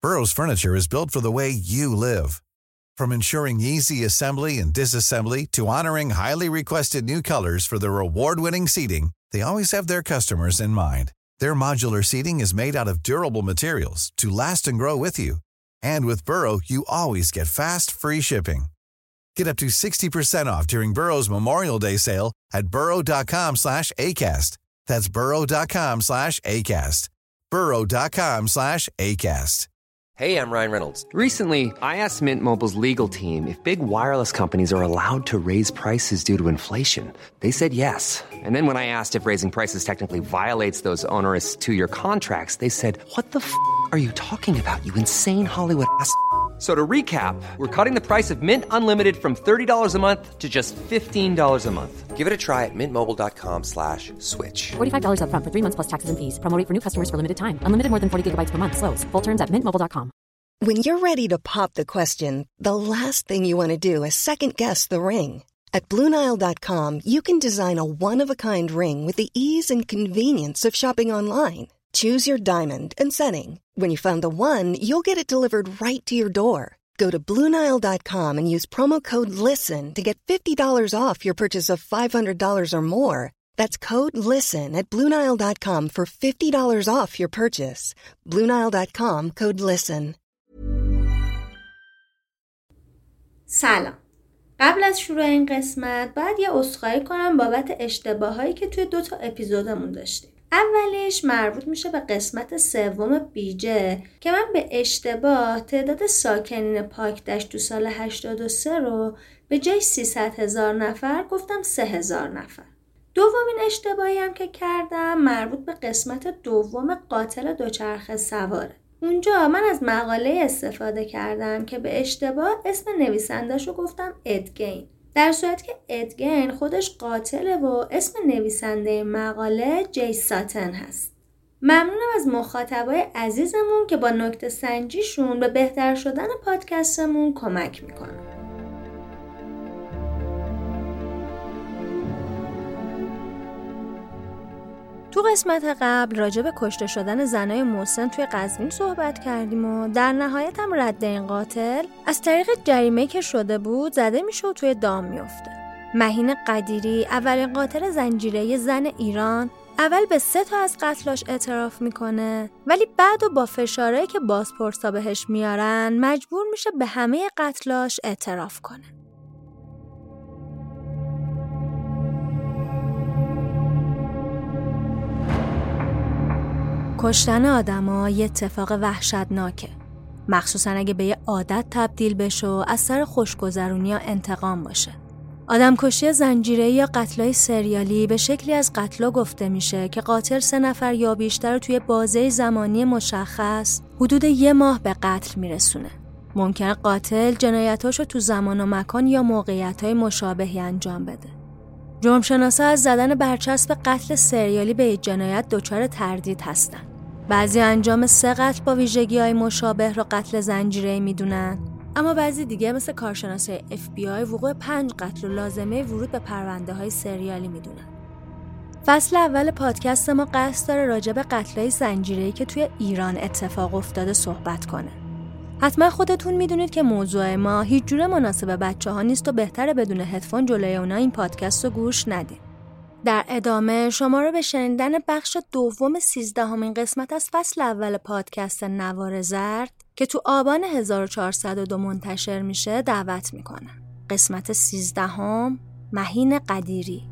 Burrow's furniture is built for the way you live. From ensuring easy assembly and disassembly to honoring highly requested new colors for their award-winning seating, they always have their customers in mind. Their modular seating is made out of durable materials to last and grow with you. And with Burrow, you always get fast, free shipping. Get up to 60% off during Burrow's Memorial Day sale at burrow.com/ACAST. That's burrow.com/ACAST. burrow.com/ACAST. Hey, I'm Ryan Reynolds. Recently, I asked Mint Mobile's legal team if big wireless companies are allowed to raise prices due to inflation. They said yes. And then when I asked if raising prices technically violates those onerous two-year contracts, they said, "What the are you talking about, you insane Hollywood ass?" So to recap, we're cutting the price of Mint Unlimited from $30 a month to just $15 a month. Give it a try at mintmobile.com/switch. $45 up front for 3 months plus taxes and fees. Promo rate for new customers for limited time. Unlimited more than 40 gigabytes per month. Slows full terms at mintmobile.com. When you're ready to pop the question, the last thing you want to do is second-guess the ring. At BlueNile.com, you can design a one-of-a-kind ring with the ease and convenience of shopping online. Choose your diamond and setting. When you find the one, you'll get it delivered right to your door. Go to BlueNile.com and use promo code LISTEN to get $50 off your purchase of $500 or more. That's code LISTEN at BlueNile.com for $50 off your purchase. BlueNile.com, code LISTEN. سلام. قبل از شروع این قسمت باید یه عذرخواهی کنم بابت اشتباهایی که توی 2 اپیزودمون داشتیم. اولیش مربوط میشه به قسمت 3 بیجه که من به اشتباه تعداد ساکنین پاکدشت تو سال 83 رو به جای 300,000 نفر گفتم 3,000 نفر. دومین اشتباهی هم که کردم مربوط به قسمت 2 قاتل دوچرخه سواره. اونجا من از مقاله استفاده کردم که به اشتباه اسم نویسندش رو گفتم ادگین، در صورتی که ادگین خودش قاتله و اسم نویسنده مقاله جی ساتن هست. ممنونم از مخاطبای عزیزمون که با نکته سنجیشون به بهتر شدن پادکستمون کمک میکنن. تو قسمت قبل راجع به کشته شدن زنای محسن توی قزوین صحبت کردیم و در نهایت هم رد این قاتل از طریق جریمه‌ای که شده بود زده میشه و توی دام میفته. مهین قدیری اولین قاتل زنجیره‌ای زن ایران اول به 3 از قتلاش اعتراف میکنه، ولی بعد و با فشارهایی که بازپرسا بهش میارن مجبور میشه به همه قتلاش اعتراف کنه. کشتن آدم‌ها یه اتفاق وحشتناکه، مخصوصاً اگه به یه عادت تبدیل بشه و از سر خوشگذرونی یا انتقام باشه. آدمکشی زنجیره‌ای یا قتل‌های سریالی به شکلی از قتلا گفته میشه که قاتل 3 نفر یا بیشتر رو توی بازه زمانی مشخص حدود 1 ماه به قتل میرسونه. ممکنه قاتل جنایتاشو تو زمان و مکان یا موقعیت‌های مشابهی انجام بده. جرمشناسا از زدن برچسب قتل سریالی به جنایت دچار تردید هستن. بعضی انجام 3 قتل با ویژگی‌های مشابه رو قتل زنجیره‌ای میدونن، اما بعضی دیگه مثل کارشناسای FBI وقوع 5 قتل و لازمه ورود به پرونده‌های سریالی میدونن. فصل اول پادکست ما قصد داره راجع به قتل‌های زنجیره‌ای که توی ایران اتفاق افتاده صحبت کنه. حتما خودتون میدونید که موضوع ما هیچ جوره مناسب بچه‌ها نیست و بهتره بدون هدفون جلوی اونا این پادکست رو گوش ندید. در ادامه شما رو به شنیدن بخش 13مین قسمت از فصل اول پادکست نوار زرد که تو آبان 1402 منتشر میشه دعوت میکنم. قسمت 13 مهین قدیری.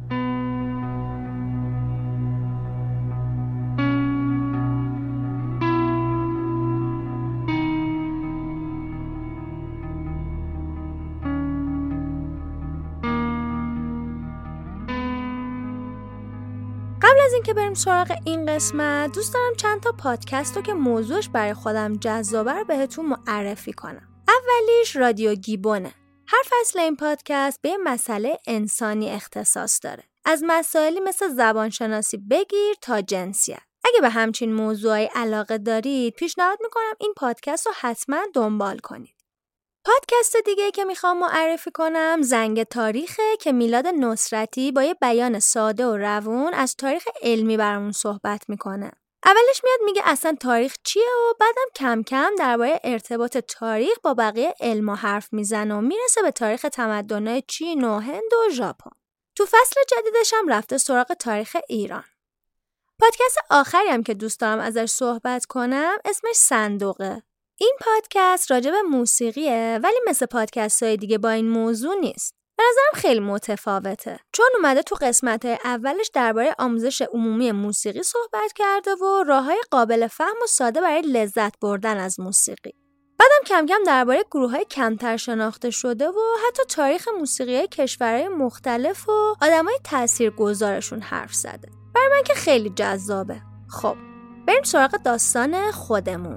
قبل از اینکه بریم سراغ این قسمت دوست دارم چند تا پادکست رو که موضوعش برای خودم جذابه رو بهتون معرفی کنم. اولیش رادیو گیبونه. هر فصل این پادکست به مسئله انسانی اختصاص داره. از مسائلی مثل زبانشناسی بگیر تا جنسیت. اگه به همچین موضوعی علاقه دارید پیشنهاد میکنم این پادکست رو حتما دنبال کنید. پادکست دیگه‌ای که میخوام معرفی کنم زنگ تاریخه که میلاد نصرتی با یه بیان ساده و روون از تاریخ علمی برامون صحبت میکنه. اولش میاد میگه اصلا تاریخ چیه و بعدم کم کم درباره ارتباط تاریخ با بقیه علم حرف میزنه و میرسه به تاریخ تمدن‌های چین و هند و ژاپن. تو فصل جدیدش هم رفته سراغ تاریخ ایران. پادکست آخری هم که دوست دارم ازش صحبت کنم اسمش صندوقه. این پادکست راجع به موسیقیه ولی مثل پادکست‌های دیگه با این موضوع نیست. به نظرم خیلی متفاوته چون اومده تو قسمت اولش درباره آموزش عمومی موسیقی صحبت کرده و راه‌های قابل فهم و ساده برای لذت بردن از موسیقی. بعدم کم کم درباره گروه‌های کمتر شناخته شده و حتی تاریخ موسیقی کشورهای مختلف و آدمای تاثیرگذارشون حرف زده. برای من که خیلی جذابه. خب بریم سراغ داستان خودمون.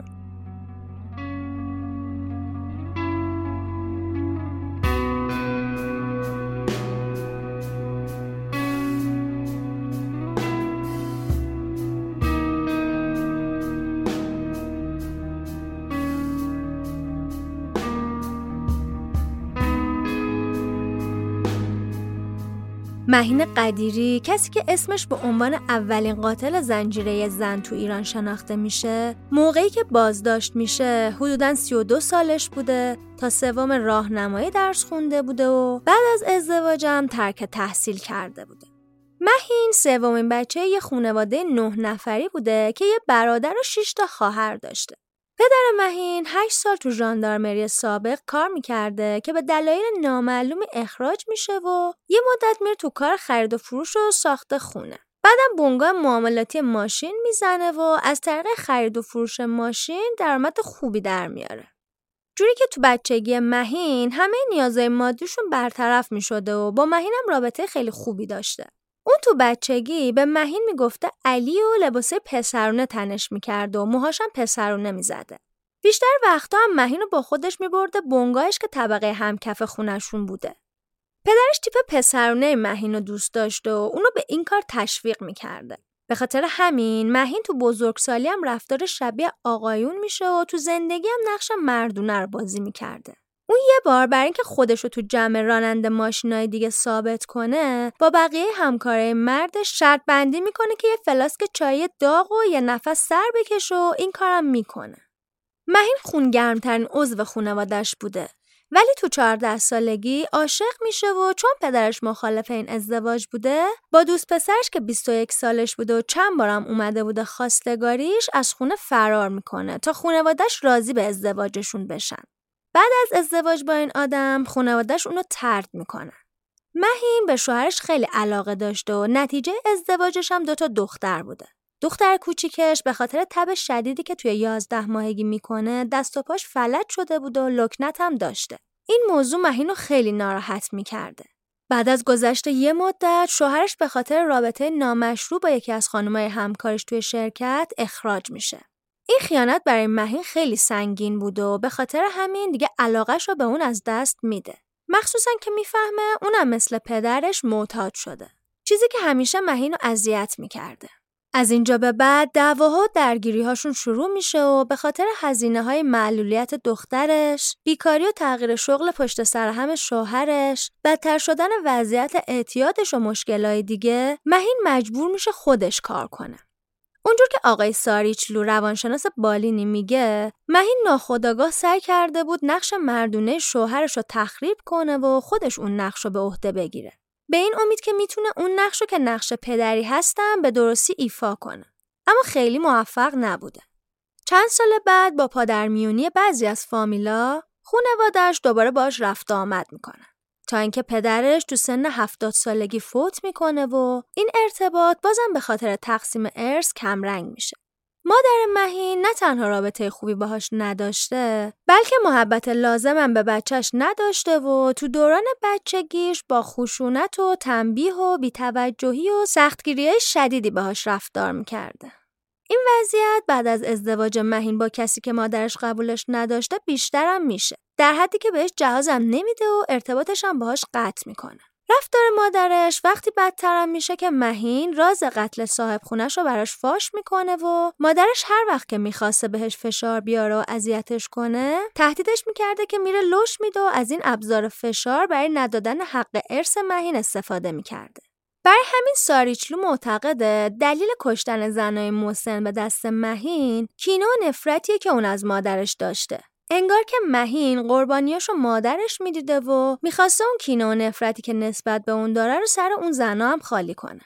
مهین قدیری، کسی که اسمش به عنوان اولین قاتل زنجیره زن تو ایران شناخته میشه، موقعی که بازداشت میشه حدوداً 32 سالش بوده، تا سوم راهنمایی درس خونده بوده و بعد از ازدواجم ترک تحصیل کرده بوده. مهین سومین بچه یه خانواده 9 نفری بوده که یه برادر و 6 تا خواهر داشته. پدر مهین 8 سال تو ژاندارمری سابق کار میکرده که به دلایل نامعلومی اخراج میشه و یه مدت میره تو کار خرید و فروش و ساخت خونه. بعدم بنگاه معاملاتی ماشین میزنه و از طریق خرید و فروش ماشین درآمد خوبی در میاره. جوری که تو بچگی مهین همه نیازهای مادیشون برطرف میشده و با مهینم رابطه خیلی خوبی داشته. اون تو بچگی به مهین میگفته علی و لباسه پسرونه تنش میکرده و موهاشم پسرونه میزده. بیشتر وقتا هم مهین رو با خودش میبرده بنگاهش که طبقه همکف خونشون بوده. پدرش تیپ پسرونه مهین رو دوست داشته و اونو به این کار تشویق میکرده. به خاطر همین مهین تو بزرگسالی هم رفتار شبیه آقایون میشه و تو زندگی هم نقش مردونه رو بازی میکرده. اون یه بار برای اینکه خودش رو تو جمع راننده ماشینای دیگه ثابت کنه، با بقیه همکارای مردش شرط بندی میکنه که یه فلاسک چای داغ و یه نفس سر بکشه و این کارم میکنه. مهین خونگرمترین عضو خانواده‌اش بوده، ولی تو 14 سالگی عاشق میشه و چون پدرش مخالف این ازدواج بوده، با دوست پسرش که 21 سالش بوده و چند بارم اومده بوده خواستگاریش، از خونه فرار میکنه تا خانواده‌اش راضی به ازدواجشون بشن. بعد از ازدواج با این آدم خانواده‌اش اونو طرد میکنن. مهین به شوهرش خیلی علاقه داشته و نتیجه ازدواجش هم 2 تا دختر بوده. دختر کوچیکش به خاطر تب شدیدی که توی 11 ماهگی میکنه دست و پاش فلج شده بوده و لکنت هم داشته. این موضوع مهین رو خیلی ناراحت میکرده. بعد از گذشت یه مدت شوهرش به خاطر رابطه نامشروع با یکی از خانمای همکارش توی شرکت اخراج میشه. این خیانت برای مهین خیلی سنگین بود و به خاطر همین دیگه علاقه‌شو به اون از دست میده. مخصوصا که میفهمه اونم مثل پدرش معتاد شده. چیزی که همیشه مهین رو اذیت میکرده. از اینجا به بعد دعواها و درگیری‌هاشون شروع میشه و به خاطر هزینه‌های معلولیت دخترش، بیکاری و تغییر شغل پشت سر هم شوهرش، بدتر شدن وضعیت اعتیادش و مشکلای دیگه، مهین مجبور میشه خودش کار کنه. اونجور که آقای ساریچلو روانشناس بالینی میگه، مهین ناخودآگاه سعی کرده بود نقش مردونه شوهرش رو تخریب کنه و خودش اون نقش رو به عهده بگیره. به این امید که میتونه اون نقش رو که نقش پدری هستن به درستی ایفا کنه. اما خیلی موفق نبوده. چند سال بعد با پادرمیونی بعضی از فامیلا، خانواده‌اش دوباره باهاش رفت آمد میکنن. تا اینکه پدرش تو سن 70 سالگی فوت میکنه و این ارتباط بازم به خاطر تقسیم ارث کمرنگ میشه. مادر مهین نه تنها رابطه خوبی باهاش نداشته، بلکه محبت لازمم به بچهش نداشته و تو دوران بچگیش با خشونت و تنبیه و بی‌توجهی و سختگیری‌های شدیدی باهاش رفتار میکرده. این وضعیت بعد از ازدواج مهین با کسی که مادرش قبولش نداشته بیشترم میشه، در حدی که بهش جهازم نمیده و ارتباطش هم باهاش قطع میکنه. رفتار مادرش وقتی بدترم میشه که مهین راز قتل صاحب خونش رو براش فاش میکنه و مادرش هر وقت که میخواسته بهش فشار بیاره و اذیتش کنه، تهدیدش میکرده که میره لش میده و از این ابزار فشار برای ندادن حق ارث مهین استفاده میکرده. برای همین ساریچلو معتقده دلیل کشتن زنای مسن به دست مهین کینه و نفرتیه که اون از مادرش داشته. انگار که مهین قربانیاشو مادرش میدیده و میخواسته اون کینه و نفرتی که نسبت به اون داره رو سر اون زنا هم خالی کنه.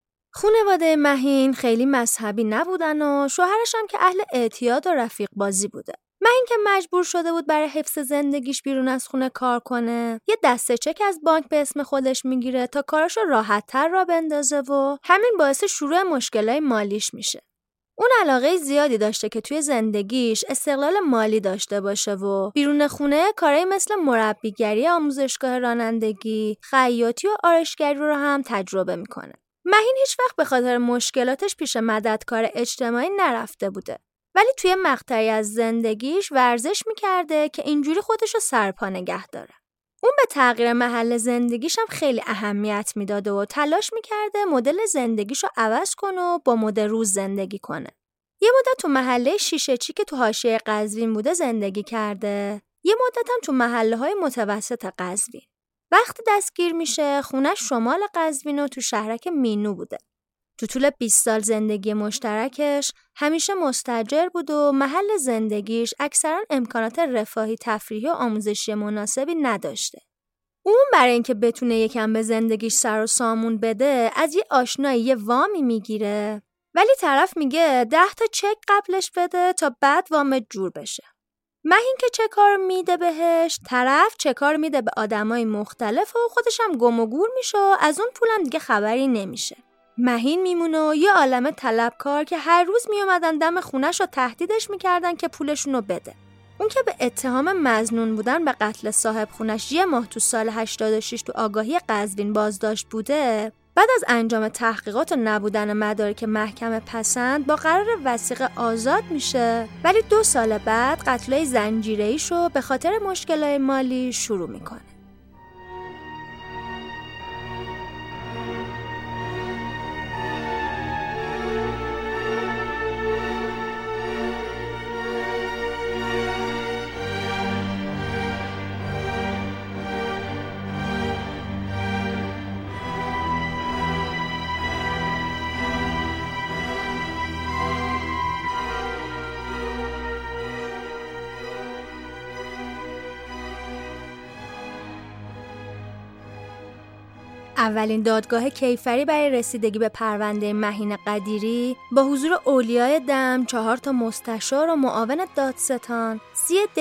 خانواده مهین خیلی مذهبی نبودن و شوهرش هم که اهل اعتیاد و رفیق بازی بوده. مهین که مجبور شده بود برای حفظ زندگیش بیرون از خونه کار کنه، یه دسته چک از بانک به اسم خودش میگیره تا کاراشو راحت‌تر را بندازه و همین باعث شروع مشکلای مالیش میشه. اون علاقه زیادی داشته که توی زندگیش استقلال مالی داشته باشه و بیرون خونه کارهای مثل مربیگری آموزشگاه رانندگی، خیاطی و آرایشگری رو هم تجربه میکنه. مهین هیچ وقت به خاطر مشکلاتش پیش مددکار اجتماعی نرفته بوده، ولی توی مقطعی از زندگیش ورزش میکرده که اینجوری خودشو سرپا نگه داره. اون به تغییر محل زندگیش هم خیلی اهمیت میداده و تلاش میکرده مدل زندگیشو عوض کنه و با مد روز زندگی کنه. یه مدت تو محله شیشه چی که تو حاشیه قزوین بوده زندگی کرده، یه مدت هم تو محله‌های متوسط قزوین. وقتی دستگیر میشه خونش شمال قزوین و تو شهرک مینو بوده. تو طول 20 سال زندگی مشترکش همیشه مستاجر بود و محل زندگیش اکثرا امکانات رفاهی، تفریحی و آموزشی مناسبی نداشته. اون برای اینکه بتونه یکم به زندگیش سر و سامون بده از یه آشنایی یه وامی میگیره، ولی طرف میگه 10 تا چک قبلش بده تا بعد وامت جور بشه. مهین که چه کار میده بهش، طرف چه کار میده به آدمای مختلف و خودش هم گم و گور میشه و از اون پولم دیگه خبری نمیشه. مهین میمونه و یه عالمه طلبکار که هر روز میومدن دم خونش و تهدیدش میکردن که پولشونو بده. اون که به اتهام مظنون بودن به قتل صاحب خونش 1 ماه تو سال 86 تو آگاهی قزوین بازداشت بوده، بعد از انجام تحقیقات و نبودن مدارک محکمه پسند با قرار وثیقه آزاد میشه، ولی 2 سال بعد قتلای زنجیره‌ایشو به خاطر مشکلات مالی شروع میکنه. اولین دادگاه کیفری برای رسیدگی به پرونده مهین قدیری با حضور اولیای دم، 4 تا مستشار و معاون دادستان 30 دی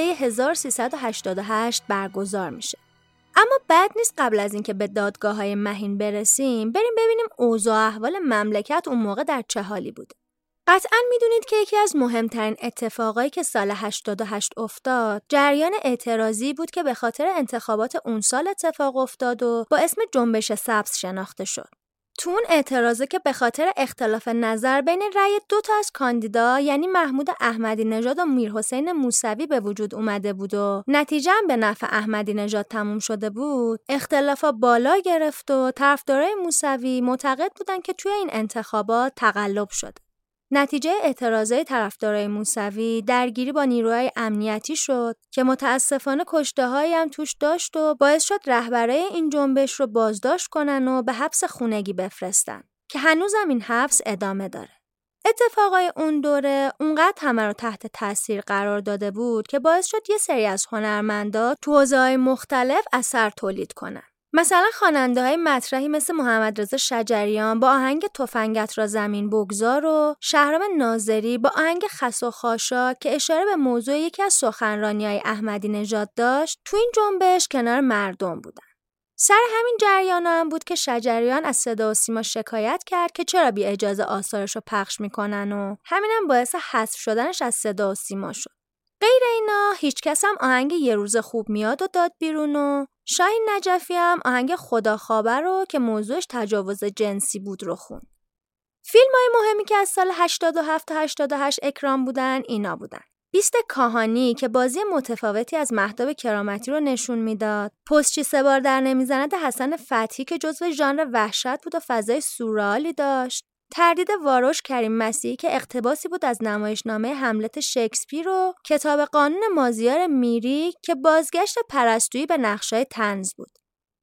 1388 برگزار میشه. اما بعد نیست قبل از اینکه به دادگاه‌های مهین برسیم بریم ببینیم اوضاع احوال مملکت اون موقع در چه حالی بوده. قطعاً میدونید که یکی از مهمترین اتفاقایی که سال 88 افتاد جریان اعتراضی بود که به خاطر انتخابات اون سال اتفاق افتاد و با اسم جنبش سبز شناخته شد. تو اون اعتراضه که به خاطر اختلاف نظر بین رأی 2 تا از کاندیدا یعنی محمود احمدی نژاد و میرحسین موسوی به وجود اومده بود و نتیجه هم به نفع احمدی نژاد تموم شده بود، اختلافا بالا گرفت و طرفدارای موسوی معتقد بودن که توی این انتخابات تقلب شده. نتیجه اعتراضای طرفدارای موسوی درگیری با نیروهای امنیتی شد که متاسفانه کشته‌هایی هم توش داشت و باعث شد رهبرای این جنبش رو بازداشت کنن و به حبس خونگی بفرستن که هنوزم این حبس ادامه داره. اتفاقای اون دوره اونقدر همه رو تحت تاثیر قرار داده بود که باعث شد یه سری از هنرمندا تو حوزه‌های مختلف اثر تولید کنن. مثلا خواننده‌های مطرحی مثل محمد رضا شجریان با آهنگ تفنگت را زمین بگذار و شهرام ناظری با آهنگ خس و خاشاک که اشاره به موضوع یکی از سخنرانی‌های احمدی نژاد داشت تو این جنبش کنار مردم بودن. سر همین جریان هم بود که شجریان از صدا و سیما شکایت کرد که چرا بی اجازه آثارش رو پخش میکنن و همینم باعث حذف شدنش از صدا و سیما شد. غیر اینا هیچ کس هم آهنگ یه روز خوب میاد و داد بیرون و شاهین نجفی هم آهنگ خدا خابر رو که موضوعش تجاوز جنسی بود رو خوند. فیلم‌های مهمی که از سال 87 تا 88 اکران بودن اینا بودن: بیست کاهانی که بازی متفاوتی از مهتاب کرامتی رو نشون میداد، پستچی 3 بار در نمیزند حسن فتحی که جزو ژانر وحشت بود و فضای سورئالی داشت، تردید واروش کریم مسیحی که اقتباسی بود از نمایشنامه هملت شکسپیر و کتاب قانون مازیار میری که بازگشت پرستویی به نقشای طنز بود.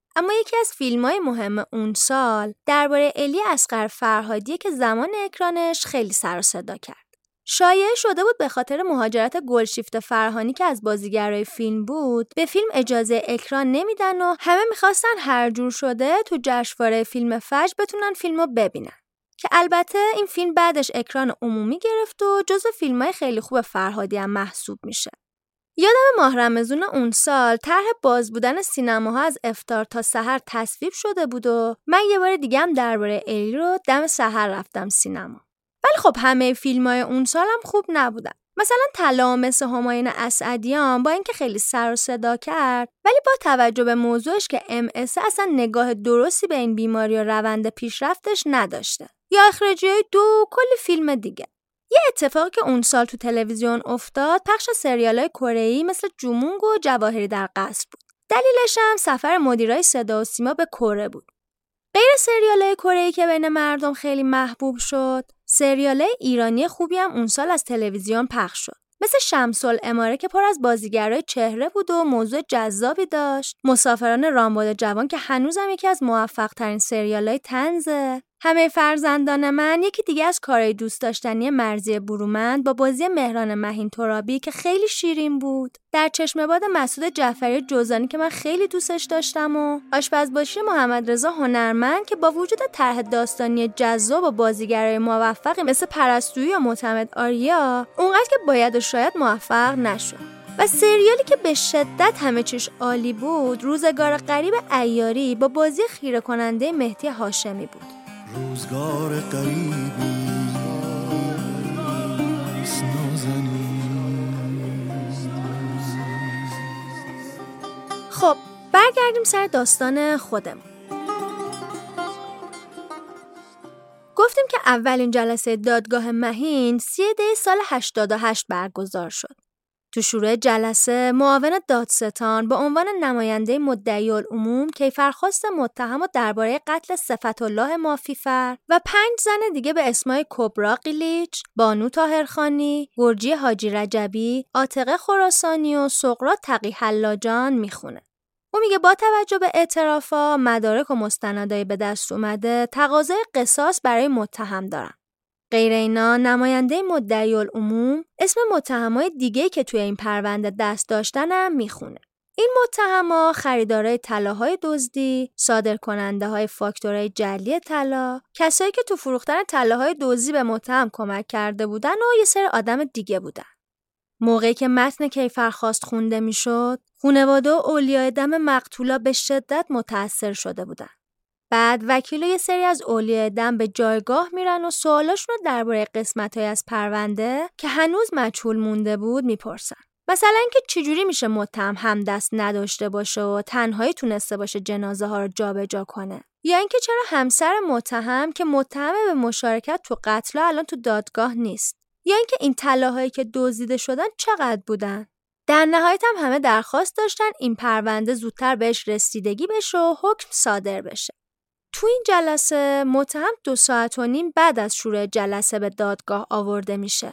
اما یکی از فیلم‌های مهم اون سال درباره الی اصغر فرهادیه که زمان اکرانش خیلی سر و صدا کرد. شایعه شده بود به خاطر مهاجرت گلشیفته فرهانی که از بازیگرای فیلم بود به فیلم اجازه اکران نمیدن و همه میخواستن هر جور شده تو جشنواره فیلم فجر بتونن فیلمو ببینن، که البته این فیلم بعدش اکران عمومی گرفت و جزو فیلم‌های خیلی خوب فرهادی هم محسوب میشه. یادم ماه رمضان اون سال طرح باز بودن سینماها از افطار تا سحر تصویب شده بود و من یه بار دیگه هم درباره الی رو دم سحر رفتم سینما. ولی خب همه فیلم‌های اون سال هم خوب نبودن. مثلا طلا مثل همایون اسعدیان با اینکه خیلی سر و صدا کرد ولی با توجه به موضوعش که MS اصلا نگاه درستی به این بیماری و روند پیشرفتش نداشته. یا اخراجی‌های 2 کلی فیلم دیگه. یه اتفاقی که اون سال تو تلویزیون افتاد پخش سریال‌های کره‌ای مثل جومونگ و جواهری در قصر بود. دلیلش هم سفر مدیرای صدا و سیما به کره بود. غیر سریال‌های کره‌ای که بین مردم خیلی محبوب شد، سریال‌های ایرانی خوبی هم اون سال از تلویزیون پخش شد. مثل شمس‌العماره که پر از بازیگرای چهره بود و موضوع جذابی داشت، مسافران رامبد جوان که هنوزم یکی از موفق‌ترین سریال‌های طنزه، همه فرزندان من یکی دیگه از کارهای دوست داشتنی مرضیه برومند با بازی مهران مهین ترابی که خیلی شیرین بود، در چشم‌باد مسعود جعفری جوزانی که من خیلی دوستش داشتم و آشپزباشی محمد رضا هنرمند که با وجود طرح داستانی جذاب و بازیگرای موفقی مثل پرستویی یا معتمد آریا اونقدر که باید و شاید موفق نشد. و سریالی که به شدت همه چیش عالی بود روزگار غریب عیاری با بازی خیره کننده مهدی هاشمی بود. روزگار غریبی خب برگردیم سر داستان خودمون. گفتیم که اولین جلسه دادگاه مهین 3 دی سال 88 برگزار شد. تو شروع جلسه معاون دادستان با عنوان نماینده مدعی العموم کیفرخواست متهم و درباره قتل صفت‌الله مافیفر و 5 زن دیگه به اسمای کبرا قلیچ، بانو طاهرخانی، گرجی حاجی رجبی، عاتقه خراسانی و سقراط تقی حلاجان میخونه. او میگه با توجه به اعترافا، مدارک و مستندای به دست اومده تقاضای قصاص برای متهم دارن. غیر اینا نماینده مدعی العموم اسم متهمای دیگه‌ای که توی این پرونده دست داشتنم میخونه. این متهما خریدارای طلاهای دزدی، صادرکننده‌های فاکتورای جعلی طلا، کسایی که تو فروختن طلاهای دزدی به متهم کمک کرده بودن و یه سری آدم دیگه بودن. موقعی که متن کیفرخواست خونده میشد، خانواده و اولیای دم مقتولا به شدت متأثر شده بودن. بعد وکیل و یه سری از اولیای دم به جایگاه میرن و سوالاشون رو درباره قسمت‌های از پرونده که هنوز مجهول مونده بود میپرسن. مثلا اینکه چجوری میشه متهم همدست نداشته باشه و تنهایی تونسته باشه جنازه ها رو جابجا کنه، یا اینکه چرا همسر متهم که متهم به مشارکت تو قتل الان تو دادگاه نیست، یا اینکه این طلاهایی که دزدیده شدن چقدر بودن. در نهایت هم همه درخواست داشتن این پرونده زودتر بهش رسیدگی بشه و حکم صادر بشه. تو این جلسه متهم 2.5 ساعت بعد از شروع جلسه به دادگاه آورده میشه.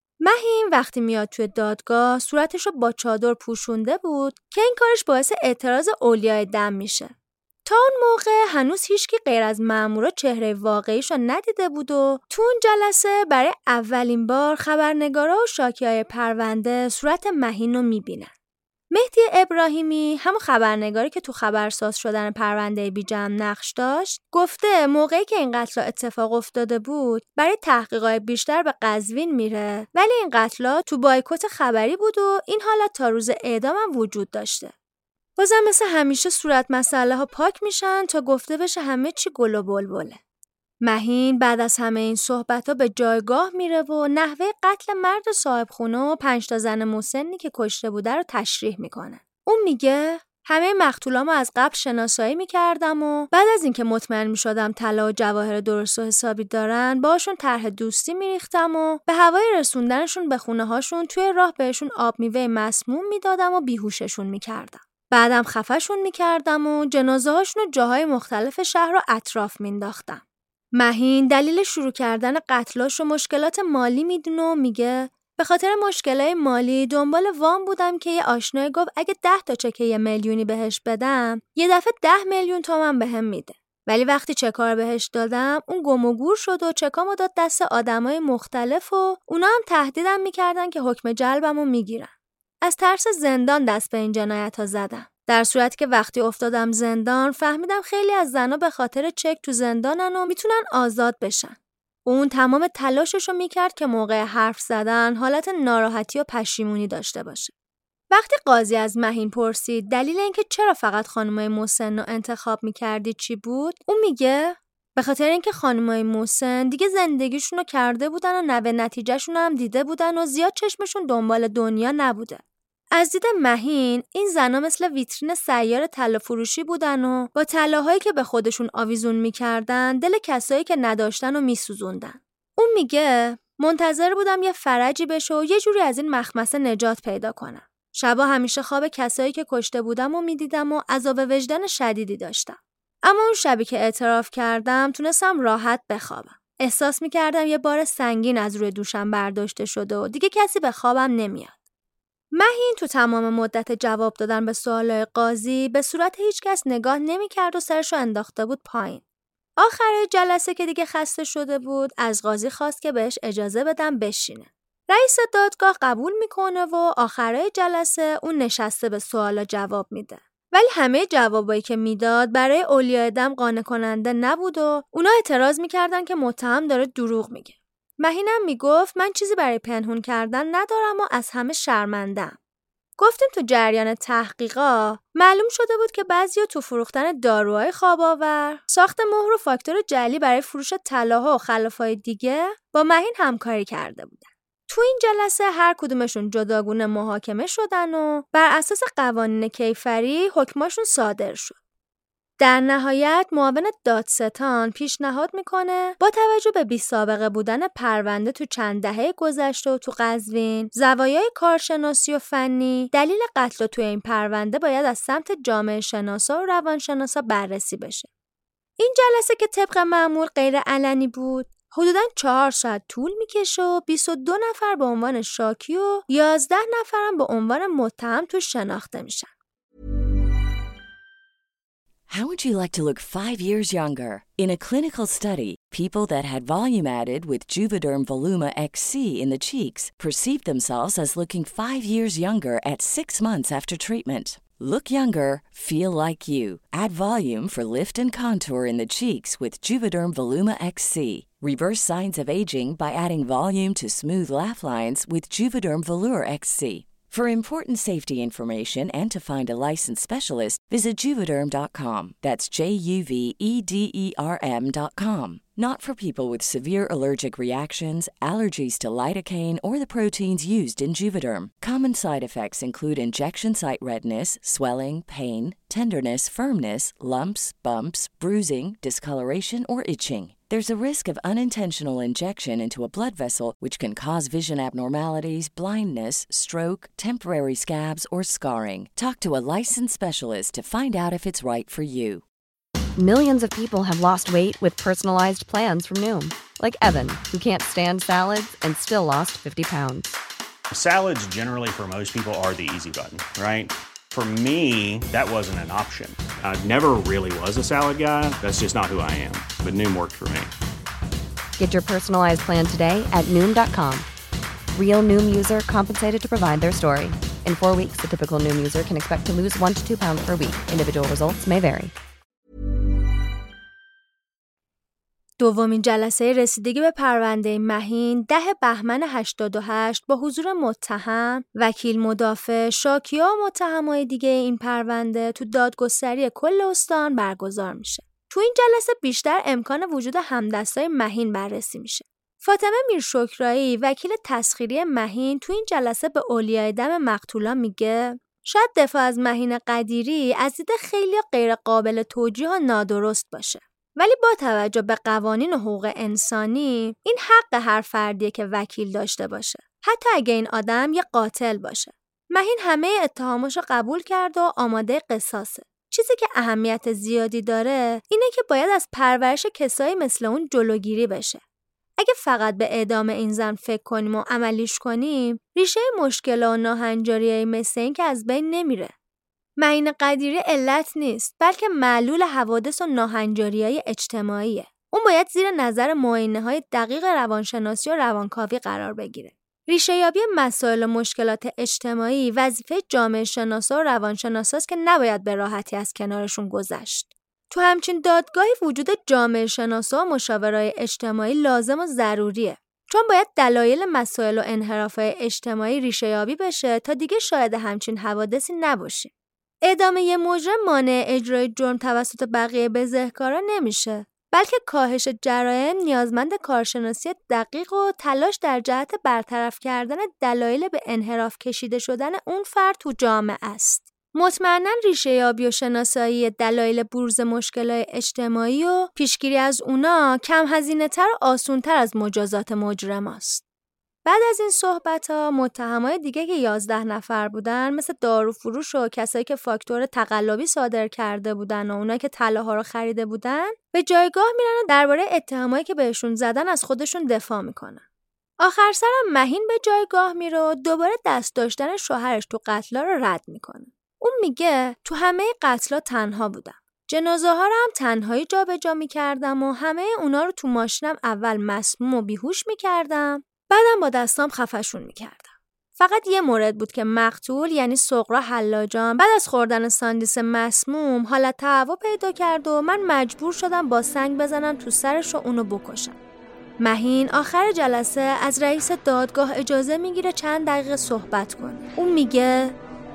مهین وقتی میاد توی دادگاه صورتشو با چادر پوشونده بود که این کارش باعث اعتراض اولیای دم میشه. تا اون موقع هنوز هیچکی غیر از مامورا چهره واقعیشو ندیده بود و تو اون جلسه برای اولین بار خبرنگارا و شاکیای پرونده صورت مهین رو میبینن. مهدی ابراهیمی، همون خبرنگاری که تو خبرساز شدن پرونده بیجم نقش داشت، گفته موقعی که این قتل اتفاق افتاده بود برای تحقیقات بیشتر به قزوین میره، ولی این قتل‌ها تو بایکوت خبری بود و این حالت تا روز اعدام هم وجود داشته. بازم مثل همیشه صورت مسئله ها پاک میشن تا گفته بشه همه چی گل و بلبله. مهین بعد از همه این صحبت ها به جایگاه میره و نحوه قتل مرد صاحب خونه و 5 تا زن مسنی که کشته بوده رو تشریح میکنه. اون میگه همه مقتولامو از قبل شناسایی میکردم و بعد از اینکه مطمئن میشدم طلا و جواهر درست و حسابی دارن باشون طرح دوستی میریختم و به هوای رسوندنشون به خونه هاشون توی راه بهشون آب میوه مسموم میدادم و بیهوششون میکردم. بعدم خفه‌شون میکردم و جنازه هاشون رو جاهای مختلف شهر رو اطراف مینداختم. مهین دلیل شروع کردن قتلاش و مشکلات مالی میدونه و میگه به خاطر مشکلای مالی دنبال وام بودم که یه آشنای گفت اگه 10 تا چک 1 میلیونی بهش بدم یه دفعه 10 میلیون تومان بهم میده. ولی وقتی چکا رو بهش دادم اون گم و گور شد و چکامو داد دست آدمای مختلف و اونا هم تهدیدم میکردن که حکم جلبمو میگیرن. از ترس زندان دست به این جنایت‌ها زدم. در صورتی که وقتی افتادم زندان فهمیدم خیلی از زنا به خاطر چک تو زندانن و میتونن آزاد بشن. اون تمام تلاششو میکرد که موقع حرف زدن حالت ناراحتی و پشیمونی داشته باشه. وقتی قاضی از مهین پرسید دلیل اینکه چرا فقط خانمای مسن رو انتخاب میکردی چی بود؟ اون میگه به خاطر اینکه خانمای مسن دیگه زندگیشون رو کرده بودن و نوه نتیجهشون هم دیده بودن و زیاد چشمشون دنبال دنیا نبوده. از دید مهین این زنا مثل ویترین سیار طلا فروشی بودن و با طلاهایی که به خودشون آویزون میکردن دل کسایی که نداشتن و میسوزوندن. اون میگه منتظر بودم یه فرجی بشه و یه جوری از این مخمسه نجات پیدا کنم. شبا همیشه خواب کسایی که کشته بودم و میدیدم و عذاب وجدان شدیدی داشتم. اما اون شبی که اعتراف کردم تونستم راحت بخوابم. احساس میکردم یه بار سنگین از روی دوشم برداشته شده و دیگه کسی به خوابم نمیاد. مهین تو تمام مدت جواب دادن به سوالای قاضی به صورت هیچ کس نگاه نمی‌کرد و سرشو انداخته بود پایین. آخر جلسه که دیگه خسته شده بود از قاضی خواست که بهش اجازه بدم بشینه. رئیس دادگاه قبول میکنه و آخرای جلسه اون نشسته به سوالا جواب میده. ولی همه جوابایی که میداد برای اولیاء دم قانع کننده نبود و اونا اعتراض میکردن که متهم داره دروغ میگه. مهینم میگفت من چیزی برای پنهون کردن ندارم و از همه شرمنده‌ام. گفتیم تو جریان تحقیقا معلوم شده بود که بعضیا تو فروختن داروهای خواب‌آور، ساخت مهر و فاکتور جعلی برای فروش طلاها و خلافای دیگه با مهین همکاری کرده بودن. تو این جلسه هر کدومشون جداگونه محاکمه شدن و بر اساس قوانین کیفری حکماشون صادر شد. در نهایت معاون دادستان پیشنهاد میکنه با توجه به بی‌سابقه بودن پرونده تو چند دهه گذشته و تو قزوین، زوایای کارشناسی و فنی، دلیل قتل توی این پرونده باید از سمت جامعه شناسا و روانشناسا بررسی بشه. این جلسه که طبق معمول غیر علنی بود، حدوداً 4 ساعت طول میکشه و 22 نفر به عنوان شاکی و 11 نفرم به عنوان متهم تو شناخته میشن. How would you like to look 5 years younger? In a clinical study, people that had volume added with Juvederm Voluma XC in the cheeks perceived themselves as looking 5 years younger at 6 months after treatment. Look younger, feel like you. Add volume for lift and contour in the cheeks with Juvederm Voluma XC. Reverse signs of aging by adding volume to smooth laugh lines with Juvederm Volure XC. For important safety information and to find a licensed specialist, visit Juvederm.com. That's JUVEDERM.com. Not for people with severe allergic reactions, allergies to lidocaine, or the proteins used in Juvederm. Common side effects include injection site redness, swelling, pain, tenderness, firmness, lumps, bumps, bruising, discoloration, or itching. There's a risk of unintentional injection into a blood vessel, which can cause vision abnormalities, blindness, stroke, temporary scabs, or scarring. Talk to a licensed specialist to find out if it's right for you. Millions of people have lost weight with personalized plans from Noom. Like Evan, who can't stand salads and still lost 50 pounds. Salads generally for most people are the easy button, right? For me, that wasn't an option. I never really was a salad guy. That's just not who I am. But Noom worked for me. Get your personalized plan today at Noom.com. Real Noom user compensated to provide their story. In 4 weeks, the typical Noom user can expect to lose 1 to 2 pounds per week. Individual results may vary. دومین جلسه رسیدگی به پرونده مهین 10 بهمن 88 با حضور متهم، وکیل مدافع، شاکی‌ها و متهمای دیگه این پرونده تو دادگستری کل استان برگزار میشه. تو این جلسه بیشتر امکان وجود همدستای مهین بررسی میشه. فاطمه میرشکرایی وکیل تسخیری مهین تو این جلسه به اولیاء دم مقتولان میگه شاید دفاع از مهین قدیری از دید خیلی غیر قابل توجیه و نادرست باشه. ولی با توجه به قوانین و حقوق انسانی این حق هر فردیه که وکیل داشته باشه، حتی اگه این آدم یه قاتل باشه. مهین همه اتهاماشو قبول کرد و آماده قصاصه. چیزی که اهمیت زیادی داره اینه که باید از پرورش کسایی مثل اون جلوگیری بشه. اگه فقط به اعدام این زن فکر کنیم و عملیش کنیم، ریشه مشکل و ناهنجاریای مثل این که از بین نمیره. معین قدیری علت نیست، بلکه معلول حوادث و ناهنجاریای اجتماعیه. اون باید زیر نظر معاینه‌های دقیق روانشناسی و روانکاوی قرار بگیره. ریشه‌یابی مسائل و مشکلات اجتماعی وظیفه جامعه شناسا و روانشناساست که نباید به راحتی از کنارشون گذشت. تو همچین دادگاهی وجود جامعه شناسا و مشاورای اجتماعی لازم و ضروریه، چون باید دلایل مسائل و انحراف‌های اجتماعی ریشه‌یابی بشه تا دیگه شاهد همچین حوادثی نباشیم. اعدام یه مجرم مانع اجرای جرم توسط بقیه بزهکارا نمیشه، بلکه کاهش جرایم نیازمند کارشناسی دقیق و تلاش در جهت برطرف کردن دلایل به انحراف کشیده شدن اون فرد تو جامعه است. مطمئناً ریشه‌یابی و شناسایی دلایل بروز مشکلات اجتماعی و پیشگیری از اونا کم هزینه‌تر و آسان‌تر از مجازات مجرماست. بعد از این صحبت‌ها متهمای دیگه که 11 نفر بودن، مثل داروفروش و کسایی که فاکتور تقلبی صادر کرده بودن و اونایی که طلاها رو خریده بودن، به جایگاه میرن و درباره اتهامایی که بهشون زدن از خودشون دفاع میکنن. آخر سرم مهین به جایگاه میره و دوباره دست داشتن شوهرش تو قتلا رو رد میکنه. اون میگه تو همه قتلا تنها بودم. جنازه ها رو هم تنهایی جابجا میکردم و همه اونا رو تو ماشینم اول مسموم و بیهوش میکردم، بعدم با دستام خفشون میکردم. فقط یه مورد بود که مقتول یعنی سغرا حلاجان بعد از خوردن ساندیس مسموم حالت تهوع پیدا کرد و من مجبور شدم با سنگ بزنم تو سرش و اونو بکشم. مهین آخر جلسه از رئیس دادگاه اجازه میگیره چند دقیقه صحبت کنه. اون میگه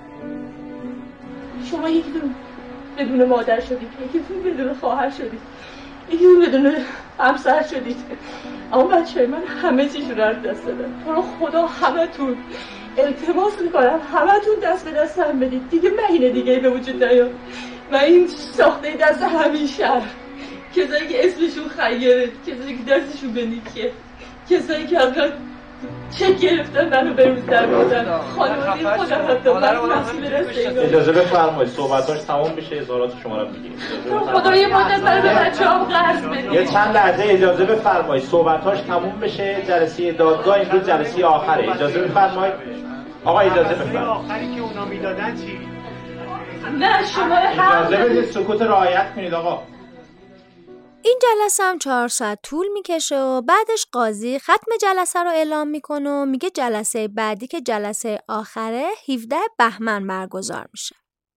شما یکیتون بدون مادر شدید، یکیتون بدون خواهر شدید، یکیتون بدون همسر شدید، اما بچه من همه چیشون رو دست دادم. تو رو خدا همتون التماس میکنم همتون دست به دست هم بدید دیگه. مهینه دیگه به وجود نیاد. من این ساخته دست همین شهر، کسایی که اسمشون خیره، کسایی که دستشون به نیکیه، کسایی که اصلا چک گرفتن منو به روز در بودن، خانواده خودم حتی مسئول رسته. اجازه بفرمایید صحبتاش تمام بشه، اظهارات شما رو میگیریم. خدا یه مدت برای به بچه هم قرض بدید. یه چند لحظه اجازه بفرمایید صحبتاش تموم بشه. جلسه دادگاه امروز جلسه آخره. اجازه بفرمایید. آقا اجازه بفرمایید. آخری که اونا میدادن چی؟ نه شما اجازه بدید سکوت رعایت کنید آقا. این جلسه هم 4 ساعت طول میکشه و بعدش قاضی ختم جلسه رو اعلام میکنه و میگه جلسه بعدی که جلسه آخره 17 بهمن برگزار میشه.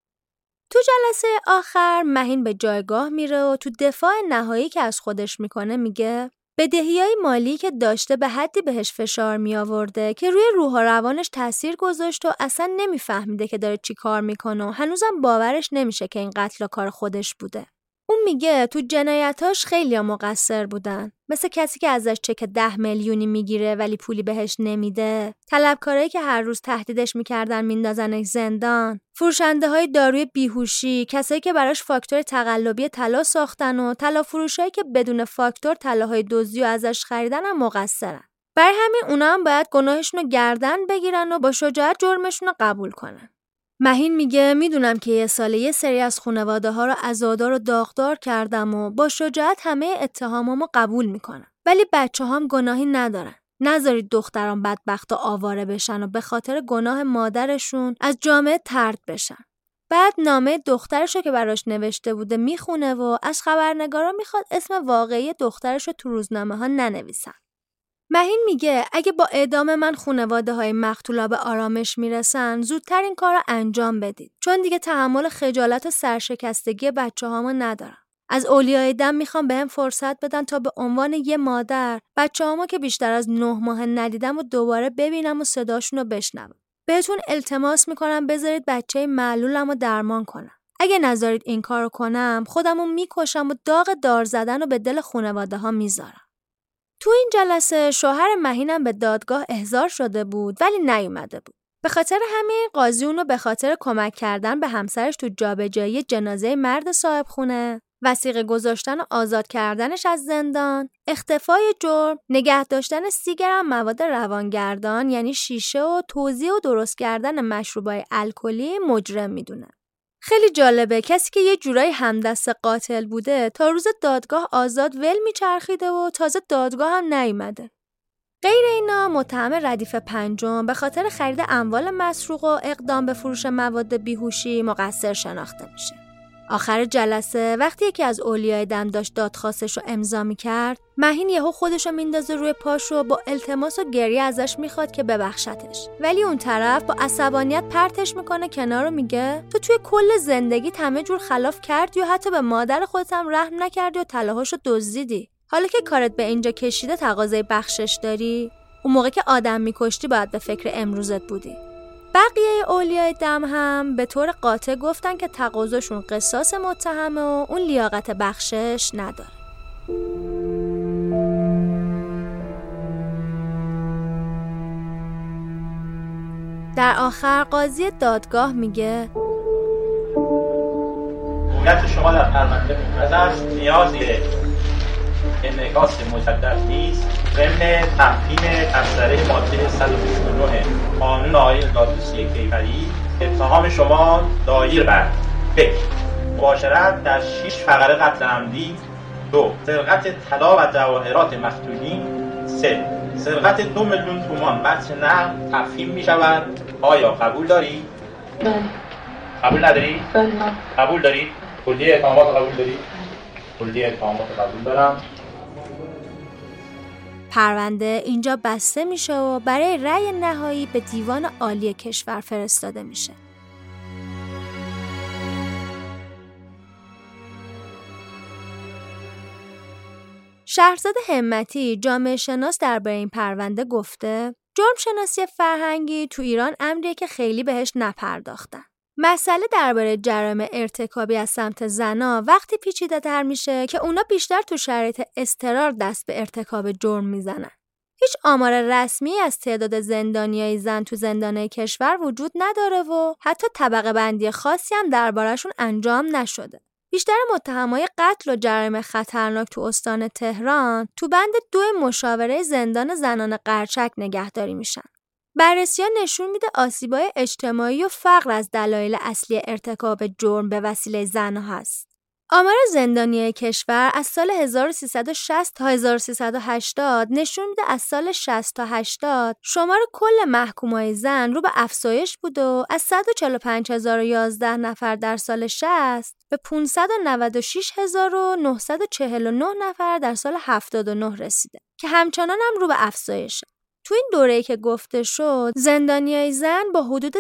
تو جلسه آخر مهین به جایگاه میره و تو دفاع نهایی که از خودش میکنه میگه بدهیای مالی که داشته به حدی بهش فشار می آورده که روی روح و روانش تأثیر گذاشت و اصلا نمیفهمیده که داره چی کار میکنه و هنوزم باورش نمیشه که این قتل کار خودش بوده. اون میگه تو جنایتاش خیلی مقصر بودن، مثل کسی که ازش چک 10 میلیونی میگیره ولی پولی بهش نمیده، طلبکارایی که هر روز تهدیدش میکردن میندازنش زندان، فروشنده های داروی بیهوشی، کسایی که براش فاکتور تقلبی طلا ساختن و طلافروشایی که بدون فاکتور طلاهای دزدی و ازش خریدن هم مقصرن. برای همین اونا هم باید گناهشون رو گردن بگیرن و با شجاعت جرمشون رو قبول کنن. مهین میگه میدونم که یه ساله یه سری از خانواده ها رو عزادار و داغدار کردم و با شجاعت همه اتهامامو قبول میکنم، ولی بچه هم گناهی ندارن. نذارید دختران بدبخت و آواره بشن و به خاطر گناه مادرشون از جامعه طرد بشن. بعد نامه دخترشو که براش نوشته بوده میخونه و از خبرنگارا میخواد اسم واقعی دخترشو تو روزنامه ها ننویسن. مهین میگه اگه با اعدام من خانواده های مقتولا به آرامش میرسن زودتر این کار رو انجام بدید، چون دیگه تحمل خجالت و سرشکستگی بچه هامو ندارم. از اولیای دم میخوام بهم فرصت بدن تا به عنوان یه مادر بچه هامو که بیشتر از 9 ماه ندیدم و دوباره ببینم و صداشون رو بشنوم. بهتون التماس میکنم بذارید بچه معلولم رو درمان کنم. اگه نذارید این کارو کنم خودمو میکشم و داغ دار زدن رو به دل خانواده ها میذارم. تو این جلسه شوهر مهینم به دادگاه احضار شده بود ولی نیومده بود. به خاطر همین قاضی اونو به خاطر کمک کردن به همسرش تو جابجایی جنازه مرد صاحب خونه، وثیقه گذاشتن و آزاد کردنش از زندان، اختفای جرم، نگه داشتن 30 گرم مواد روانگردان یعنی شیشه و توزیع و درست کردن مشروبای الکلی مجرم میدونه. خیلی جالبه کسی که یه جورایی همدست قاتل بوده تا روز دادگاه آزاد ول میچرخیده و تازه دادگاه هم نیومده. غیر اینا متهم ردیف پنجم به خاطر خرید اموال مسروق و اقدام به فروش مواد بیهوشی مقصر شناخته میشه. آخر جلسه وقتی یکی از اولیای دم داشت دادخواستش رو امضا میکرد، مهین یهو خودش رو میندازه روی پاش و با التماس و گریه ازش میخواد که ببخشتش. ولی اون طرف با عصبانیت پرتش میکنه کنار و میگه تو توی کل زندگی همه جور خلاف کردی و حتی به مادر خودت هم رحم نکردی و طلاهاشو دزدیدی. حالا که کارت به اینجا کشیده تقاضای بخشش داری؟ اون موقع که آدم میکشتی باید به فکر امروزت بودی. بقیه اولیای دم هم به طور قاطع گفتن که تقاضاشون قصاص متهمه و اون لیاقت بخشش نداره. در آخر قاضی دادگاه میگه هویت شما در پرونده مبرز است، نیازی به انعکاس مجدد نیست. ضمن تمکین تفسیری ماده 129 قانون آیین دادرسی کیفری، اتهام شما دایر بر فکر مباشرت در 6 فقره قتل عمدی، 2 سرقت طلا و جواهرات مختونین، 3 سرقت 2 میلیون تومان بخش نقد تفهیم می شود. آیا قبول داری؟ بله. قبول نداری؟ بله. قبول داری؟ کلیه اتهامات قبول داری؟ کلیه اتهامات قبول دارم. پرونده اینجا بسته میشه و برای رأی نهایی به دیوان عالی کشور فرستاده میشه. شهرزاد همتی جامعه شناس درباره این پرونده گفته جرم شناسی فرهنگی تو ایران امریه که خیلی بهش نپرداختن. مسئله درباره جرایم ارتکابی از سمت زنا وقتی پیچیده تر میشه که اونا بیشتر تو شرایط اضطرار دست به ارتکاب جرم میزنن. هیچ آمار رسمی از تعداد زندانیای زن تو زندانهای کشور وجود نداره و حتی طبقه بندی خاصی هم دربارشون انجام نشده. بیشتر متهمای قتل و جرایم خطرناک تو استان تهران تو بند 2 مشاوره زندان زنان قرچک نگهداری میشن. بررسی‌ها نشون میده آسیب‌های اجتماعی و فقر از دلایل اصلی ارتکاب جرم به وسیله زن‌ها هست. آمار زندانیای کشور از سال 1360 تا 1380 نشون میده از سال 60 تا 80 شمار کل محکومای زن رو به افزایش بود و از 145,011 نفر در سال 60 به 596,949 نفر در سال 79 رسیده که همچنان هم رو به افزایشه. تو این دوره‌ای که گفته شد، زندانیای زن با حدود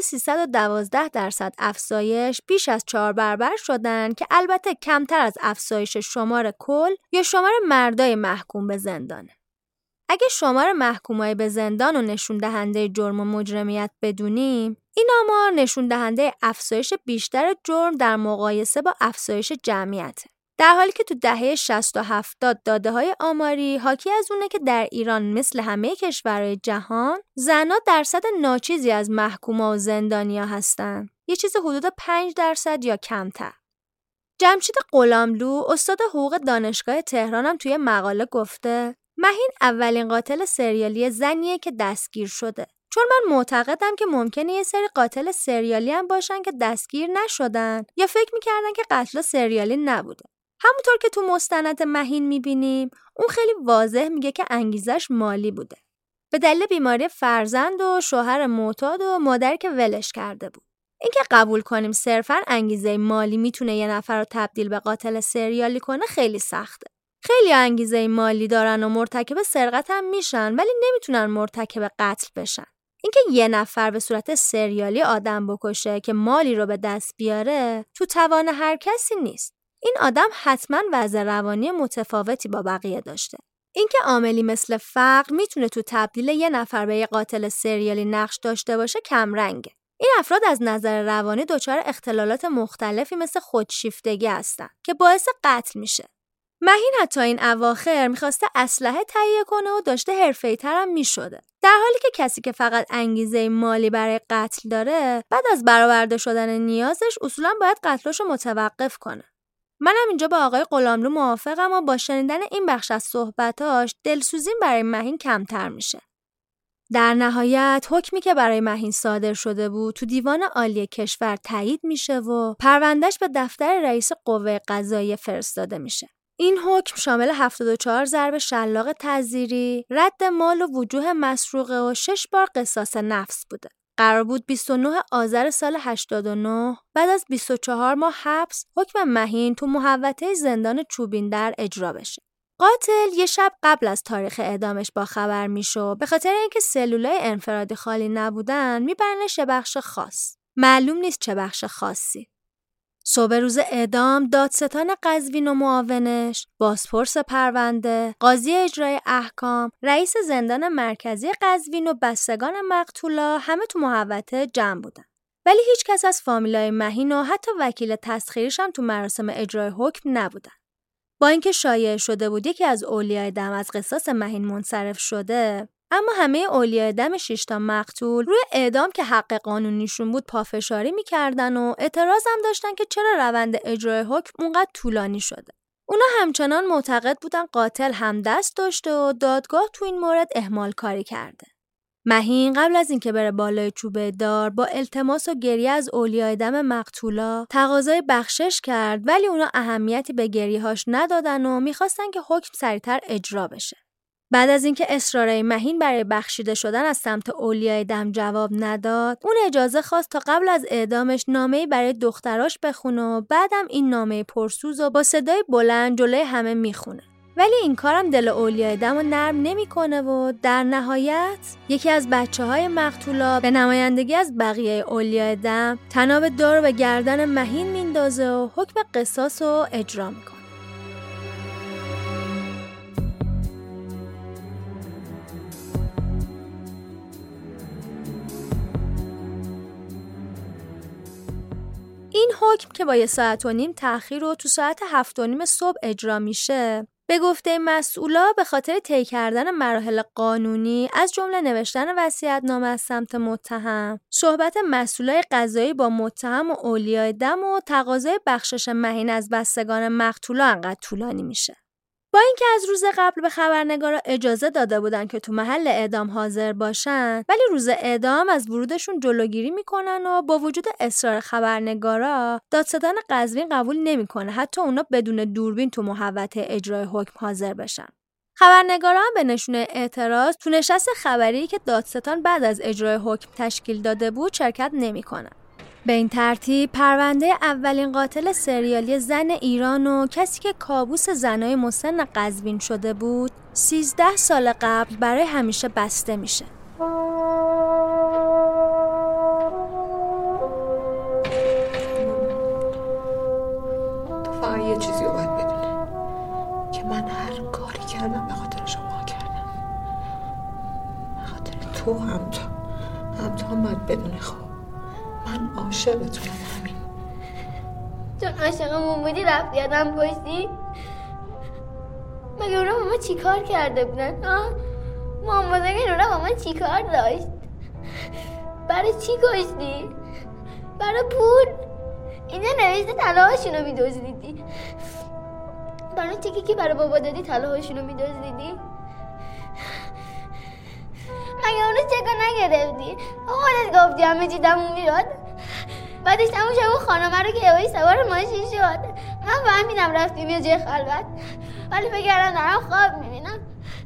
312% افزایش بیش از 4 برابر شدن که البته کمتر از افزایش شمار کل یا شمار مردای محکوم به زندانه. اگه شمار محکومای به زندان و نشون دهنده جرم و مجرمیت بدونیم، این آمار نشون دهنده افزایش بیشتر جرم در مقایسه با افزایش جمعیته. در حالی که تو دهه 60 و 70 داده‌های آماری حاکی از اونه که در ایران مثل همه کشورهای جهان زن‌ها درصد ناچیزی از محکوما و زندانیا هستن. یه چیز حدود 5% یا کمتر. جمشید غلاملو استاد حقوق دانشگاه تهران هم توی مقاله گفته مهین اولین قاتل سریالی زنیه که دستگیر شده. چون من معتقدم که ممکنه یه سری قاتل سریالی هم باشن که دستگیر نشدن یا فکر می‌کردن که قتل سریالی نبوده. همونطور که تو مستند مهین میبینیم اون خیلی واضح میگه که انگیزش مالی بوده. به دلیل بیماری فرزند و شوهر معتاد و مادری که ولش کرده بود. اینکه قبول کنیم صرفاً انگیزه مالی میتونه یه نفر رو تبدیل به قاتل سریالی کنه خیلی سخته. خیلی انگیزه مالی دارن و مرتکب سرقت هم میشن ولی نمیتونن مرتکب قتل بشن. اینکه یه نفر به صورت سریالی آدم بکشه که مالی رو به دست بیاره تو توان هر کسی نیست. این آدم حتما وضع روانی متفاوتی با بقیه داشته. اینکه عاملی مثل فقر میتونه تو تبدیل یه نفر به یه قاتل سریالی نقش داشته باشه کم رنگه. این افراد از نظر روانی دچار اختلالات مختلفی مثل خودشیفتگی هستن که باعث قتل میشه. مهین حتی این اواخر میخواسته اسلحه تهیه کنه و داشته حرفه‌ای‌تر هم میشده. در حالی که کسی که فقط انگیزه مالی برای قتل داره بعد از برآورده شدن نیازش اصولاً باید قتلاشو متوقف کنه. منم اینجا با آقای غلاملو موافقم و با شنیدن این بخش از صحبتاش دلسوزیم برای مهین کمتر میشه. در نهایت حکمی که برای مهین صادر شده بود تو دیوان عالی کشور تایید میشه و پروندهش به دفتر رئیس قوه قضاییه فرستاده میشه. این حکم شامل 74 ضرب شلاق تعزیری، رد مال و وجوه مسروقه و 6 بار قصاص نفس بوده. قرار بود 29 آذر سال 89 بعد از 24 ماه حبس حکم مهین تو محوطه زندان چوبین در اجرا بشه. قاتل یه شب قبل از تاریخ اعدامش با خبر میشه. به خاطر اینکه سلولای انفرادی خالی نبودن میبرنش یه بخش خاص. معلوم نیست چه بخش خاصی. صبح روز اعدام دادستان قزوین و معاونش، بازپرس پرونده، قاضی اجرای احکام، رئیس زندان مرکزی قزوین و بستگان مقتولا همه تو محوطه جمع بودن. ولی هیچ کس از فامیلای مهین و حتی وکیل تسخیریش هم تو مراسم اجرای حکم نبودن. با اینکه شایع شده بود یکی از اولیای دم از قصاص مهین منصرف شده، اما همه اولیای دم 6 تا مقتول روی اعدام که حق قانونیشون بود پافشاری میکردن و اعتراض هم داشتن که چرا روند اجرای حکم اونقدر طولانی شده. اونا همچنان معتقد بودن قاتل هم دست داشته و دادگاه تو این مورد اهمال کاری کرده. مهین قبل از اینکه بره بالای چوبه دار با التماس و گریه از اولیای دم مقتولا تقاضای بخشش کرد، ولی اونا اهمیتی به گریه‌هاش ندادن و میخواستن که حکم سریعتر اجرا بشه. بعد از اینکه اصرارای مهین برای بخشیده شدن از سمت اولیای دم جواب نداد، اون اجازه خواست تا قبل از اعدامش نامه‌ای برای دختراش بخونه و بعدم این نامه پرسوز و با صدای بلند جلوی همه میخونه. ولی این کارم دل اولیای دم رو نرم نمیکنه و در نهایت یکی از بچه‌های مقتولا به نمایندگی از بقیه اولیای دم تناب دار رو به گردن مهین میندازه و حکم قصاص رو اجرا میکنه. این حکم که با 1.5 ساعت تأخیر رو تو ساعت 7:30 صبح اجرا میشه، به گفته مسئولا به خاطر طی کردن مراحل قانونی از جمله نوشتن وصیت‌نامه از سمت متهم، صحبت مسئولای قضایی با متهم و اولیای دم و تقاضای بخشش مهین از بستگان مقتولا انقدر طولانی میشه. با اینکه از روز قبل به خبرنگارا اجازه داده بودن که تو محل اعدام حاضر باشن، ولی روز اعدام از ورودشون جلوگیری میکنن و با وجود اصرار خبرنگارا دادستان قزوین قبول نمیکنه حتی اونا بدون دوربین تو محوطه اجرای حکم حاضر بشن. خبرنگارا هم به نشونه اعتراض تو نشست خبری که دادستان بعد از اجرای حکم تشکیل داده بود شرکت نمیکنن. به این ترتیب پرونده اولین قاتل سریالی زن ایران و کسی که کابوس زنای مسن قزوین شده بود 13 سال قبل برای همیشه بسته میشه. تو فقط یه چیزی رو باید بدونی که من هر کاری کردم به خاطر شما کردم، به خاطر تو هم تو باید بدونی. خب من عاشقتونم همین. چون عاشقمون بودی رفتی آدم کشتی؟ مگه اونا با ما چی کار کرده بودن؟ محمد اگه اونا با ما چی کار داشت؟ برای چی کشتی؟ برای پول؟ اینجا نوشته طلاهاشونو میدزدیدی. برای چیزی که برای بابا دادی طلاهاشونو میدزدیدی؟ مگه اونو چکا نگرفتی؟ خودت گفتی همه چی تموم میشد. بعدش تموم شد اون خانمه رو که یهویی سوار ماشین شد. من فهمیدم رفتیم یه جای خلوت، ولی فکر کردم دارم خواب میبینم.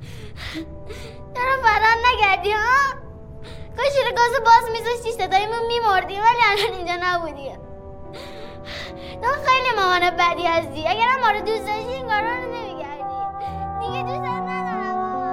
دارم فرار نگردی ها؟ کاش رو گازو باز میذاشتی صدایمون میمردیم، ولی الان اینجا نبودی. تو خیلی مامان بدی هستی. اگرم ما رو دوست داشتی این کارا رو نمیکردی. دیگه دوست ندارم.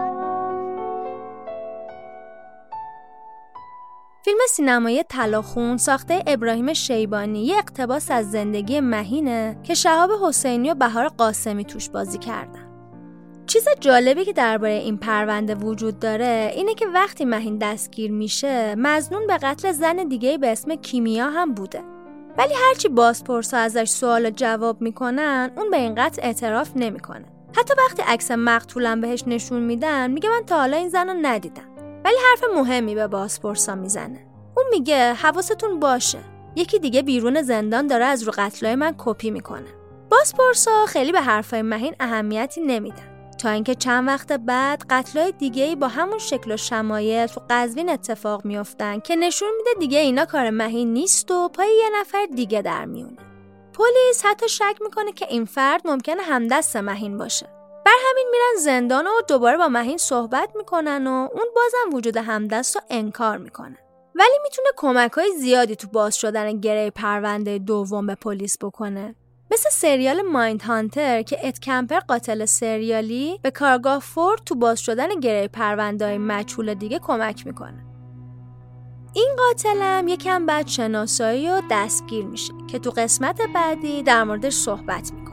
فیلم سینمایی طلاخون ساخته ابراهیم شیبانی یه اقتباس از زندگی مهینه که شهاب حسینی و بهار قاسمی توش بازی کردن. چیز جالبی که درباره این پرونده وجود داره اینه که وقتی مهین دستگیر میشه مظنون به قتل زن دیگه‌ای به اسم کیمیا هم بوده، ولی هرچی بازپرسا ازش سوال و جواب میکنن اون به این قتل اعتراف نمیکنه. حتی وقتی عکس مقتولم بهش نشون میدن میگه من تا حالا این زن رو ندیدم. ولی حرف مهمی به بازپرسا میزنه. اون میگه حواستون باشه یکی دیگه بیرون زندان داره از رو قتلای من کپی میکنه. بازپرسا خیلی به حرفای مهین اهمیتی نمیدن. تا اینکه چند وقت بعد قتلای دیگه‌ای با همون شکل و شمایل تو قزوین اتفاق میافتن که نشون میده دیگه اینا کار مهین نیست و پای یه نفر دیگه در میونه. پلیس حتی شک میکنه که این فرد ممکنه همدست مهین باشه. بر همین میرن زندان و دوباره با مهین صحبت میکنن و اون بازم وجود همدست رو انکار میکنه. ولی میتونه کمک‌های زیادی تو باز شدن گره پرونده دوم به پلیس بکنه. مثل سریال مایند هانتر که اد کمپر قاتل سریالی به کارگاه فورد تو باز شدن گره پرونده‌های مجهول دیگه کمک میکنه. این قاتلم یکم بعد شناسایی و دستگیر میشه که تو قسمت بعدی در موردش صحبت میکنه.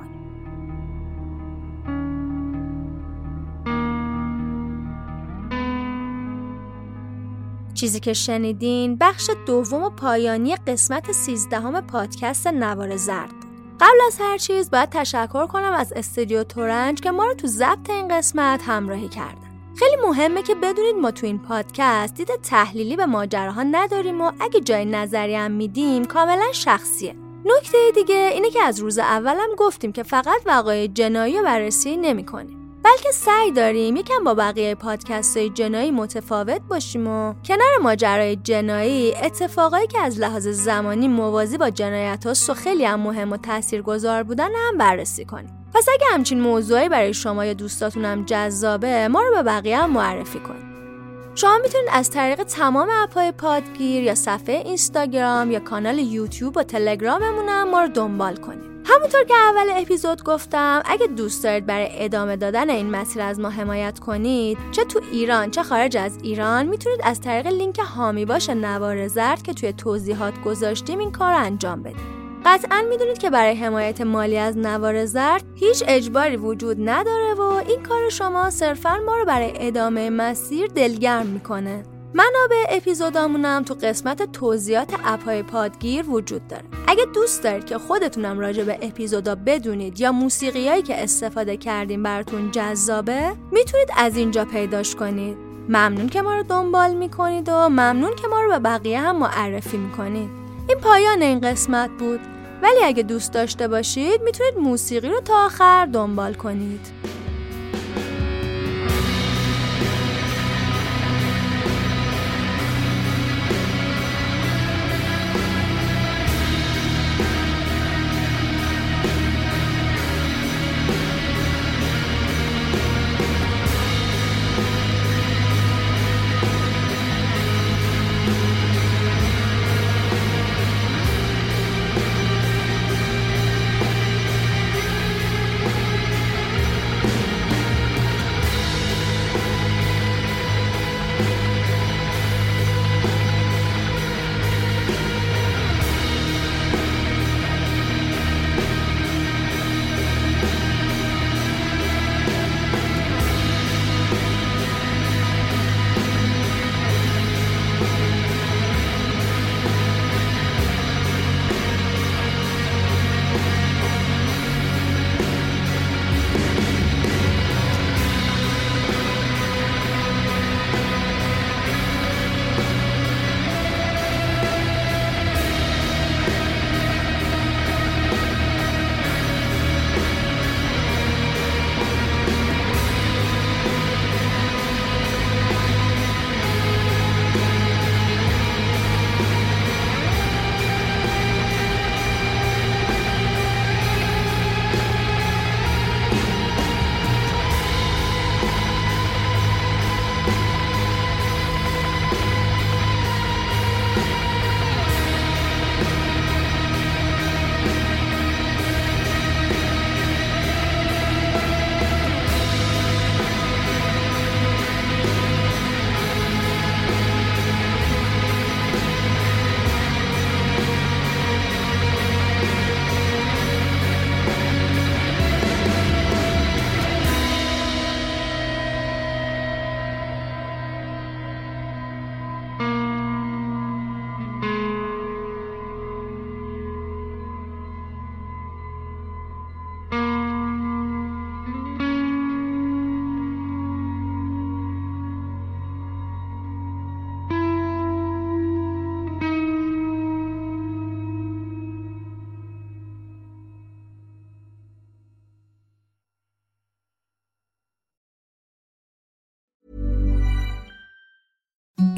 چیزی که شنیدین بخش دوم و پایانی قسمت 13 پادکست نوار زرد بود. قبل از هر چیز باید تشکر کنم از استودیو تورنج که ما رو تو ضبط این قسمت همراهی کردن. خیلی مهمه که بدونید ما تو این پادکست دید تحلیلی به ماجراها نداریم و اگه جای نظری هم میدیم کاملا شخصیه. نکته دیگه اینه که از روز اولم گفتیم که فقط وقایع جنایی رو بررسی نمی‌کنیم، بلکه سعی داریم یکم با بقیه پادکست‌های جنایی متفاوت باشیم و کنار ماجرای جنایی اتفاقایی که از لحاظ زمانی موازی با جنایت‌هاست و خیلی هم مهم و تاثیرگذار بودن هم بررسی کنیم. پس اگه همچین موضوعی برای شما یا دوستاتون هم جذابه، ما رو به بقیه هم معرفی کنید. شما میتونید از طریق تمام اپ‌های پادگیر یا صفحه اینستاگرام یا کانال یوتیوب و تلگراممون هم ما رو دنبال کنید. همونطور که اول اپیزود گفتم، اگه دوست دارید برای ادامه دادن این مسیر از ما حمایت کنید، چه تو ایران چه خارج از ایران، میتونید از طریق لینک حامی باش نوار زرد که توی توضیحات گذاشتیم این کار رو انجام بدید. قطعاً میدونید که برای حمایت مالی از نوار زرد هیچ اجباری وجود نداره و این کار شما صرفاً ما رو برای ادامه مسیر دلگرم میکنه. منابع اپیزودامونم تو قسمت توضیحات اپ‌های پادگیر وجود داره. اگه دوست دارید که خودتونم راجع به اپیزودا بدونید یا موسیقیایی که استفاده کردیم براتون جذابه، میتونید از اینجا پیداش کنید. ممنون که ما رو دنبال میکنید و ممنون که ما رو به بقیه هم معرفی میکنید. این پایان این قسمت بود، ولی اگه دوست داشته باشید میتونید موسیقی رو تا آخر دنبال کنید.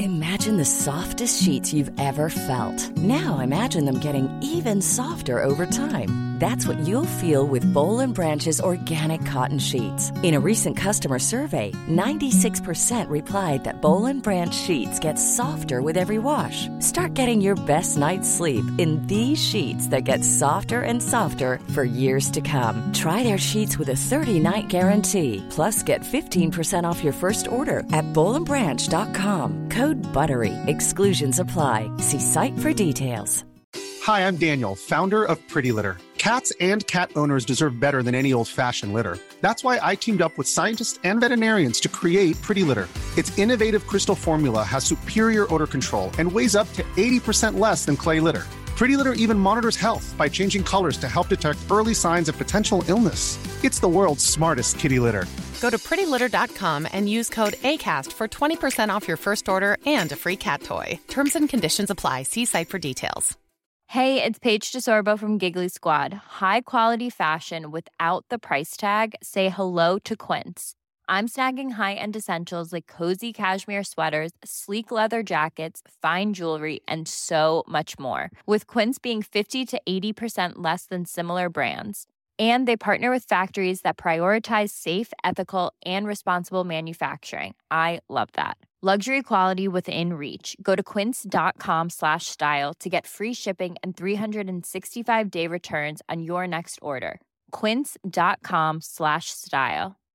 Imagine the softest sheets you've ever felt. Now imagine them getting even softer over time. That's what you'll feel with Boll & Branch's organic cotton sheets. In a recent customer survey, 96% replied that Boll & Branch sheets get softer with every wash. Start getting your best night's sleep in these sheets that get softer and softer for years to come. Try their sheets with a 30-night guarantee. Plus, get 15% off your first order at bollandbranch.com. Code BUTTERY. Exclusions apply. See site for details. Hi, I'm Daniel, founder of Pretty Litter. Cats and cat owners deserve better than any old-fashioned litter. That's why I teamed up with scientists and veterinarians to create Pretty Litter. Its innovative crystal formula has superior odor control and weighs up to 80% less than clay litter. Pretty Litter even monitors health by changing colors to help detect early signs of potential illness. It's the world's smartest kitty litter. Go to prettylitter.com and use code ACAST for 20% off your first order and a free cat toy. Terms and conditions apply. See site for details. Hey, it's Paige DeSorbo from Giggly Squad. High quality fashion without the price tag. Say hello to Quince. I'm snagging high-end essentials like cozy cashmere sweaters, sleek leather jackets, fine jewelry, and so much more. With Quince being 50 to 80% less than similar brands. And they partner with factories that prioritize safe, ethical, and responsible manufacturing. I love that. Luxury quality within reach. Go to quince.com/style to get free shipping and 365-day returns on your next order. Quince.com/style.